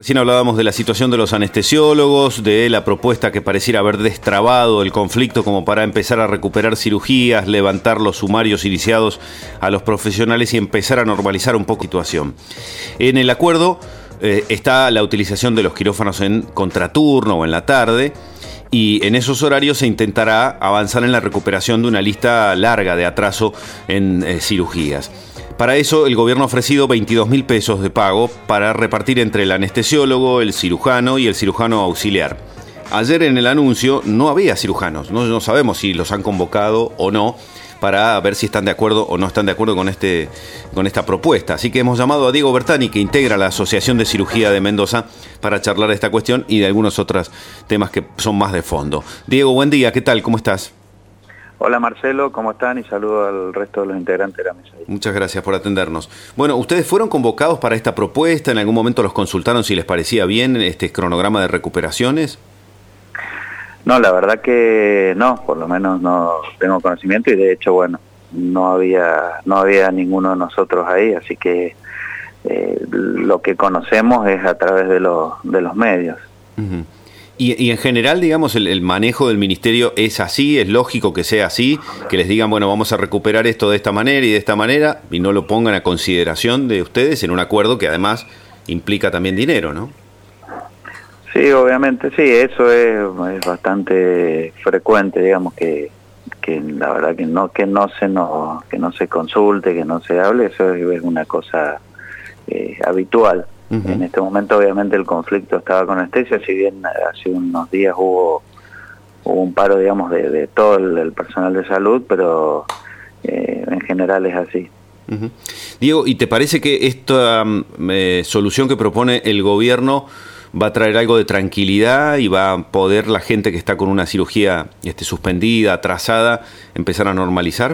Recién hablábamos de la situación de los anestesiólogos, de la propuesta que pareciera haber destrabado el conflicto como para empezar a recuperar cirugías, levantar los sumarios iniciados a los profesionales y empezar a normalizar un poco la situación. En el acuerdo está la utilización de los quirófanos en contraturno o en la tarde, y en esos horarios se intentará avanzar en la recuperación de una lista larga de atraso en cirugías. Para eso, el gobierno ha ofrecido 22.000 pesos de pago para repartir entre el anestesiólogo, el cirujano y el cirujano auxiliar. Ayer en el anuncio no había cirujanos, no sabemos si los han convocado o no, para ver si están de acuerdo o no están de acuerdo con esta propuesta. Así que hemos llamado a Diego Bertani, que integra la Asociación de Cirugía de Mendoza, para charlar de esta cuestión y de algunos otros temas que son más de fondo. Diego, buen día, ¿qué tal? ¿Cómo estás? Hola Marcelo, ¿cómo están? Y saludo al resto de los integrantes de la mesa. Muchas gracias por atendernos. Bueno, ¿ustedes fueron convocados para esta propuesta? ¿En algún momento los consultaron si les parecía bien este cronograma de recuperaciones? No, la verdad que no, por lo menos no tengo conocimiento y de hecho, bueno, no había ninguno de nosotros ahí, así que lo que conocemos es a través de los medios. Uh-huh. Y en general, digamos, el manejo del ministerio es así, es lógico que sea así, que les digan, bueno, vamos a recuperar esto de esta manera y de esta manera, y no lo pongan a consideración de ustedes en un acuerdo que además implica también dinero, ¿no? Sí, obviamente, sí, eso es bastante frecuente, digamos, que la verdad que no se consulte, que no se hable, eso es una cosa habitual. Uh-huh. En este momento obviamente el conflicto estaba con anestesia, si bien hace unos días hubo un paro, digamos, de todo el personal de salud, pero en general es así. Uh-huh. Diego, ¿y te parece que esta solución que propone el gobierno va a traer algo de tranquilidad y va a poder la gente que está con una cirugía suspendida, atrasada, empezar a normalizar?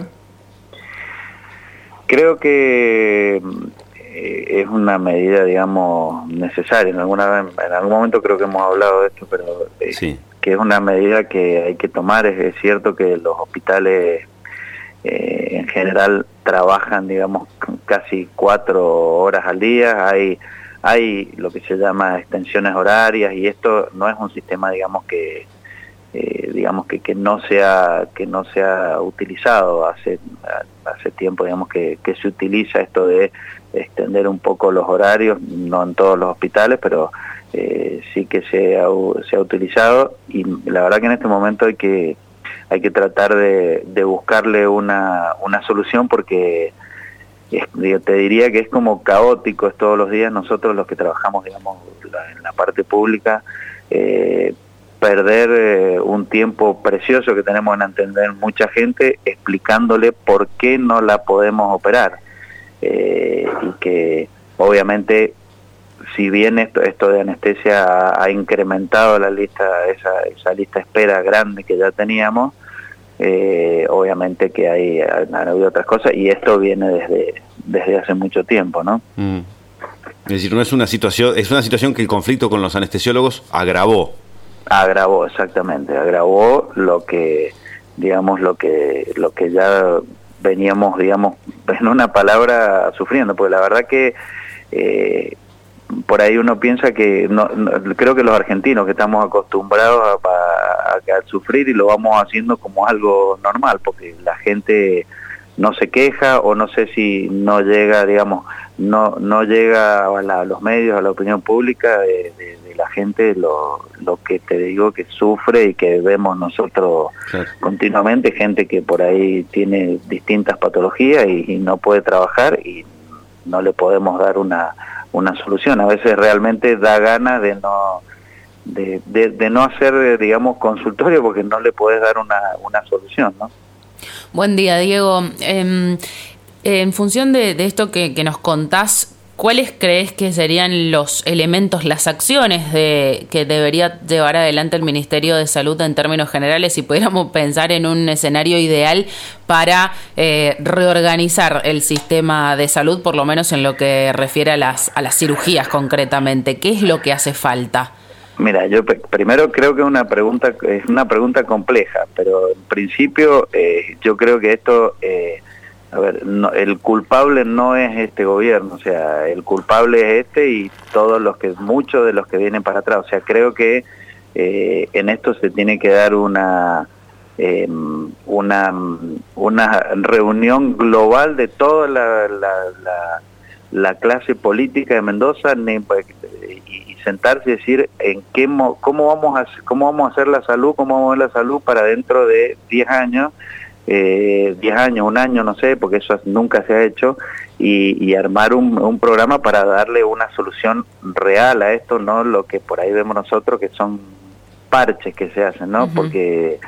Creo que es una medida, digamos, necesaria. En algún momento creo que hemos hablado de esto, pero sí, que es una medida que hay que tomar. Es cierto que los hospitales en general trabajan, digamos, casi 4 horas al día. Hay lo que se llama extensiones horarias y esto no es un sistema, digamos, que no se ha utilizado hace tiempo, digamos, que se utiliza esto de extender un poco los horarios, no en todos los hospitales, pero sí que se ha utilizado, y la verdad que en este momento hay que tratar de buscarle una solución, porque yo te diría que es como caótico, es todos los días nosotros los que trabajamos, digamos, en la parte pública, perder un tiempo precioso que tenemos en entender mucha gente explicándole por qué no la podemos operar, y que obviamente si bien esto de anestesia ha incrementado la lista, esa lista de espera grande que ya teníamos, obviamente que han habido otras cosas y esto viene desde hace mucho tiempo, ¿no? Es decir, no es una situación que el conflicto con los anestesiólogos agravó. Agravó, exactamente, agravó lo que ya veníamos, digamos, en una palabra, sufriendo, porque la verdad que por ahí uno piensa que creo que los argentinos que estamos acostumbrados a sufrir y lo vamos haciendo como algo normal, porque la gente no se queja, o no sé si no llega, digamos, no llega a los medios, a la opinión pública de la gente lo que te digo que sufre y que vemos nosotros continuamente, gente que por ahí tiene distintas patologías y no puede trabajar y no le podemos dar una solución. A veces realmente da ganas de no hacer, digamos, consultorio, porque no le podés dar una solución, ¿no? Buen día, Diego. En función de esto que nos contás, ¿cuáles crees que serían los elementos, las acciones que debería llevar adelante el Ministerio de Salud en términos generales, si pudiéramos pensar en un escenario ideal para reorganizar el sistema de salud, por lo menos en lo que refiere a las cirugías concretamente? ¿Qué es lo que hace falta? Mira, yo primero creo que es una pregunta compleja, pero en principio yo creo que esto a ver, no, el culpable no es este gobierno, o sea, el culpable es este y muchos de los que vienen para atrás. O sea, creo que en esto se tiene que dar una reunión global de toda la clase política de Mendoza y sentarse y decir cómo vamos a hacer la salud, cómo vamos a ver la salud para dentro de 10 años, 10 años, un año, no sé, porque eso nunca se ha hecho, y armar un programa para darle una solución real a esto, no lo que por ahí vemos nosotros que son parches que se hacen, ¿no? Porque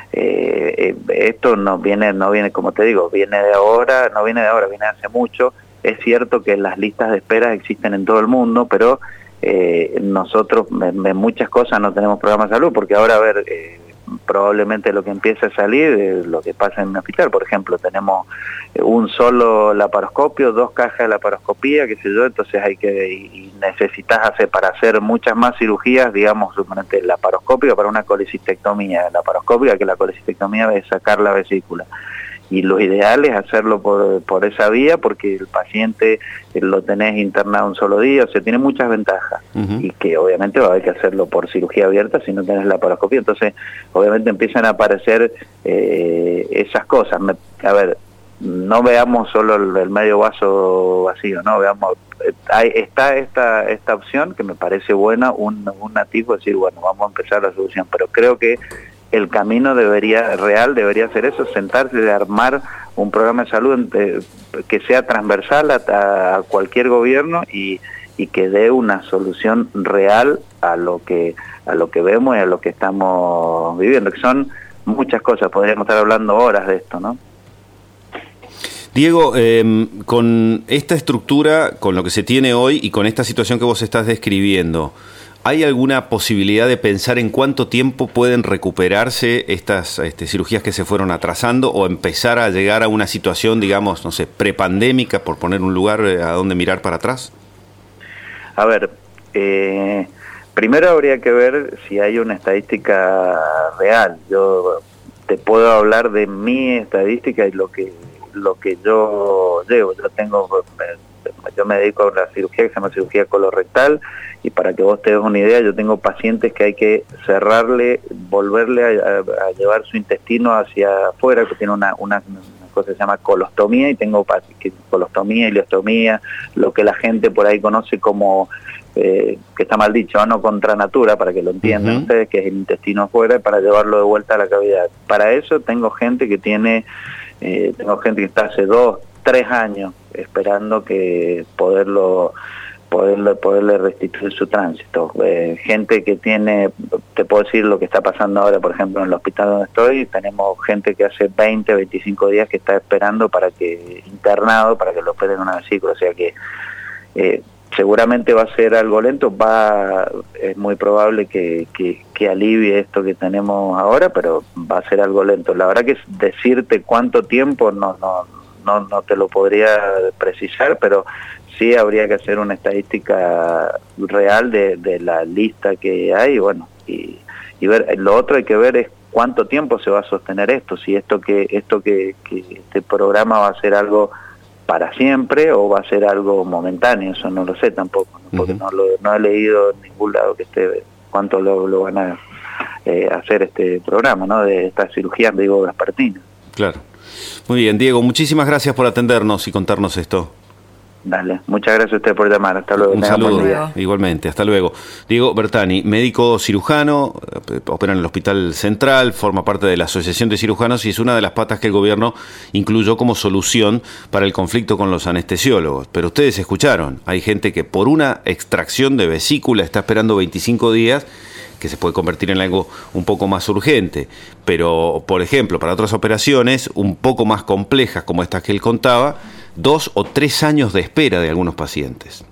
esto no viene, como te digo, viene de ahora, viene de hace mucho. Es cierto que las listas de espera existen en todo el mundo, pero nosotros en muchas cosas no tenemos programa de salud, porque ahora, a ver, probablemente lo que empiece a salir, lo que pasa en mi hospital, por ejemplo, tenemos un solo laparoscopio, 2 cajas de laparoscopía, qué sé yo, entonces y necesitas para hacer muchas más cirugías, digamos, suponete laparoscópica para una colecistectomía, laparoscópica, que la colecistectomía es sacar la vesícula. Y lo ideal es hacerlo por esa vía, porque el paciente lo tenés internado un solo día, o sea, tiene muchas ventajas. Y que obviamente va a haber que hacerlo por cirugía abierta si no tenés laparoscopía. Entonces, obviamente empiezan a aparecer esas cosas. A ver, no veamos solo el medio vaso vacío, no veamos, está esta opción que me parece buena, un atisbo, decir, bueno, vamos a empezar la solución, pero creo que el camino debería ser eso, sentarse de armar un programa de salud que sea transversal a cualquier gobierno y que dé una solución real a lo que vemos y a lo que estamos viviendo, que son muchas cosas, podríamos estar hablando horas de esto, ¿no? Diego, con esta estructura, con lo que se tiene hoy y con esta situación que vos estás describiendo, ¿hay alguna posibilidad de pensar en cuánto tiempo pueden recuperarse estas cirugías que se fueron atrasando o empezar a llegar a una situación, digamos, no sé, prepandémica, por poner un lugar a donde mirar para atrás? A ver, primero habría que ver si hay una estadística real. Yo te puedo hablar de mi estadística y lo que yo llevo. Yo me dedico a una cirugía que se llama cirugía colorectal, y para que vos te des una idea, yo tengo pacientes que hay que volverle a llevar su intestino hacia afuera, que tiene una cosa que se llama colostomía, y tengo colostomía, ileostomía, lo que la gente por ahí conoce como, que está mal dicho, no contra natura, para que lo entiendan ustedes, que es el intestino afuera, para llevarlo de vuelta a la cavidad. Para eso tengo gente que está hace 2, 3 años esperando que poderle restituir su tránsito. Gente que te puedo decir lo que está pasando ahora, por ejemplo, en el hospital donde estoy, tenemos gente que hace 20, 25 días que está esperando internado para que lo operen una vesícula, o sea que seguramente va a ser algo lento, es muy probable que alivie esto que tenemos ahora, pero va a ser algo lento. La verdad que decirte cuánto tiempo no te lo podría precisar, pero sí habría que hacer una estadística real de la lista que hay, bueno, y ver. Lo otro hay que ver es cuánto tiempo se va a sostener esto, si que este programa va a ser algo para siempre o va a ser algo momentáneo, eso no lo sé tampoco, ¿no? Porque no he leído en ningún lado que cuánto lo van a hacer este programa, ¿no? De estas cirugías, digo, Gaspartina. Claro. Muy bien, Diego, muchísimas gracias por atendernos y contarnos esto. Dale, muchas gracias a usted por llamar, hasta luego. Un saludo, igualmente, hasta luego. Diego Bertani, médico cirujano, opera en el Hospital Central, forma parte de la Asociación de Cirujanos y es una de las patas que el gobierno incluyó como solución para el conflicto con los anestesiólogos. Pero ustedes escucharon, hay gente que por una extracción de vesícula está esperando 25 días, que se puede convertir en algo un poco más urgente, pero, por ejemplo, para otras operaciones un poco más complejas como estas que él contaba, 2 o 3 años de espera de algunos pacientes.